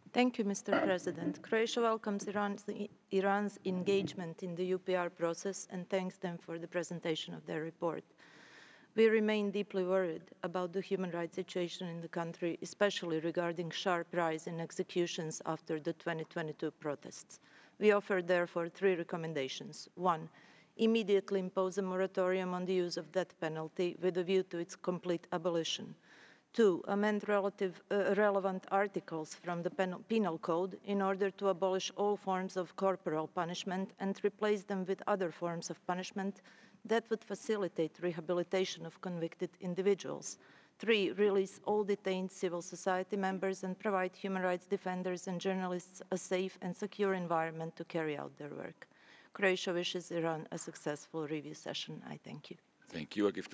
Thank you, Mr. President. Croatia welcomes Iran's engagement in the UPR process and thanks them for the presentation of their report. We remain deeply worried about the human rights situation in the country, especially regarding sharp rise in executions after the 2022 protests. We offer, therefore, three recommendations. One, immediately impose a moratorium on the use of death penalty with a view to its complete abolition. Two, amend relevant articles from the Penal Code in order to abolish all forms of corporal punishment and replace them with other forms of punishment that would facilitate rehabilitation of convicted individuals. Three, release all detained civil society members and provide human rights defenders and journalists a safe and secure environment to carry out their work. Croatia wishes Iran a successful review session. I thank you. Thank you. I give